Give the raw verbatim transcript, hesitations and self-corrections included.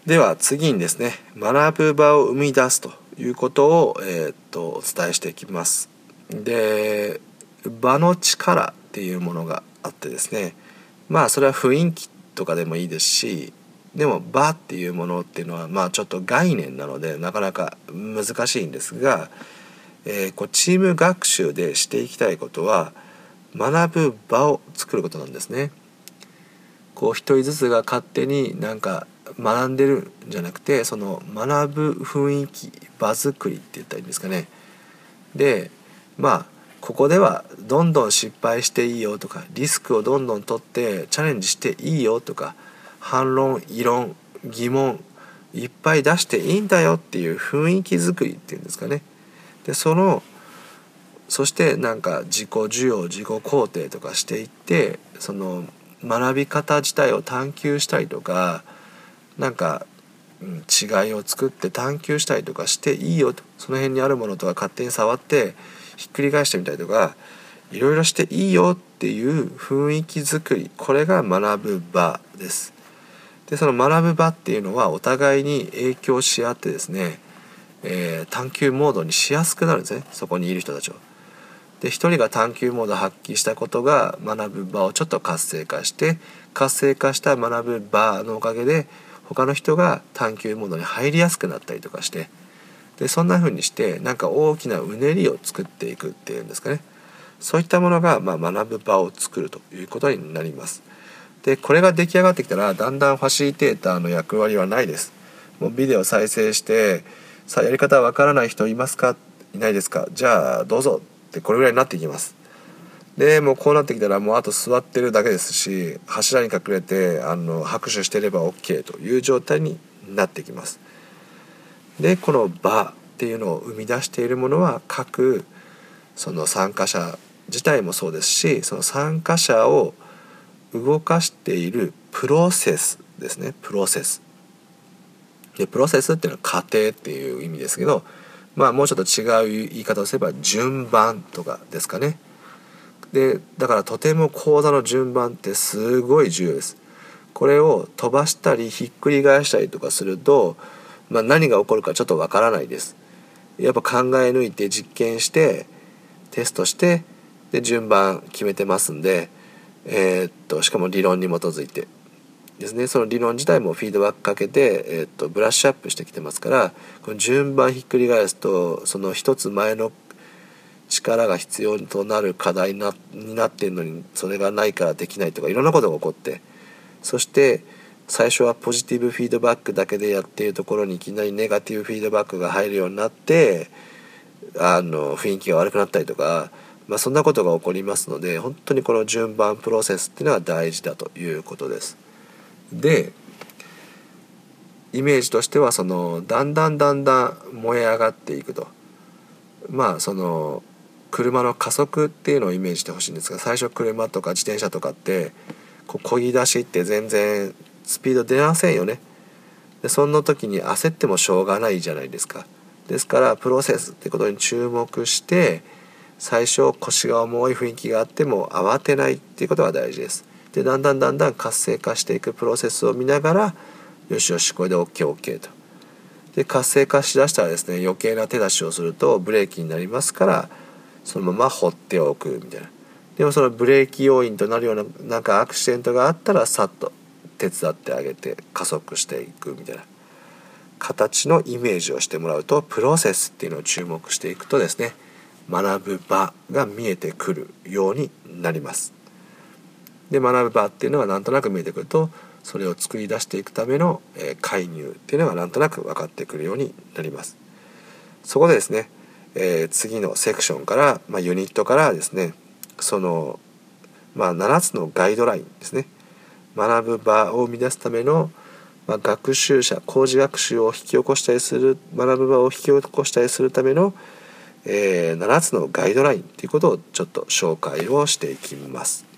では次にですね、学ぶ場を生み出すということを、えー、っとお伝えしていきます。で、場の力っていうものがあってですね、まあそれは雰囲気とかでもいいですし、でも場っていうものっていうのはまあちょっと概念なのでなかなか難しいんですが、えー、こうチーム学習でしていきたいことは学ぶ場を作ることなんですね。こう一人ずつが勝手になんか学んでるんじゃなくて、その学ぶ雰囲気、場作りって言ったらいいんですかね。で、まあここではどんどん失敗していいよとか、リスクをどんどん取ってチャレンジしていいよとか、反論、異論、疑問いっぱい出していいんだよっていう雰囲気作りっていうんですかね。で、そのそしてなんか自己需要、自己肯定とかしていって、その学び方自体を探求したりとか、なんか、うん、違いを作って探求したりとかしていいよと、その辺にあるものとか勝手に触ってひっくり返してみたりとか、いろいろしていいよっていう雰囲気作り、これが学ぶ場です。で、その学ぶ場っていうのはお互いに影響し合ってですね、えー、探求モードにしやすくなるんですね、そこにいる人たちを。で、一人が探求モードを発揮したことが学ぶ場をちょっと活性化して、活性化した学ぶ場のおかげで他の人が探求モードに入りやすくなったりとかして、でそんな風にしてなんか大きなうねりを作っていくっていうんですかね。そういったものが、まあ、学ぶ場を作るということになります。で、これが出来上がってきたらだんだんファシリテーターの役割はないです。もうビデオ再生して、さあやり方わからない人いますか、いないですか、じゃあどうぞって、これぐらいになっていきます。でもうこうなってきたらもうあと座ってるだけですし、柱に隠れてあの拍手してれば OK という状態になってきます。で、この場っていうのを生み出しているものは各その参加者自体もそうですし、その参加者を動かしているプロセスですね。プロセスで、プロセスっていうのは過程っていう意味ですけど、まあもうちょっと違う言い方をすれば順番とかですかね。で、だからとても講座の順番ってすごい重要です。これを飛ばしたりひっくり返したりとかすると、まあ、何が起こるかちょっとわからないです。やっぱ考え抜いて実験してテストして、で順番決めてますんで、えー、っとしかも理論に基づいてですね、その理論自体もフィードバックかけて、えー、っとブラッシュアップしてきてますから、この順番ひっくり返すとその一つ前の力が必要となる課題に な, になっているのに、それがないからできないとかいろんなことが起こって、そして最初はポジティブフィードバックだけでやっているところにいきなりネガティブフィードバックが入るようになって、あの雰囲気が悪くなったりとか、まあ、そんなことが起こりますので、本当にこの順番プロセスっていうのは大事だということです。で、イメージとしてはそのだんだんだんだん燃え上がっていくと、まあその車の加速っていうのをイメージしてほしいんですが、最初車とか自転車とかってこう漕ぎ出しって全然スピード出ませんよね。でそんな時に焦ってもしょうがないじゃないですか。ですからプロセスってことに注目して、最初腰が重い雰囲気があっても慌てないっていうことが大事です。でだんだんだんだん活性化していくプロセスを見ながら、よしよしこれで オーケーオーケー と。で活性化しだしたらですね、余計な手出しをするとブレーキになりますから、そのまま放っておくみたいな。でもそのブレーキ要因となるようななんかアクシデントがあったらさっと手伝ってあげて加速していくみたいな形のイメージをしてもらうと、プロセスっていうのを注目していくとですね、学ぶ場が見えてくるようになります。で学ぶ場っていうのがなんとなく見えてくると、それを作り出していくための、えー、介入っていうのがなんとなく分かってくるようになります。そこでですね、えー、次のセクションから、まあ、ユニットからですね、その、まあ、ななつのガイドラインですね、学ぶ場を生み出すための、まあ、学習者、高次学習を引き起こしたりする、学ぶ場を引き起こしたりするための、えー、ななつのガイドラインということをちょっと紹介をしていきます。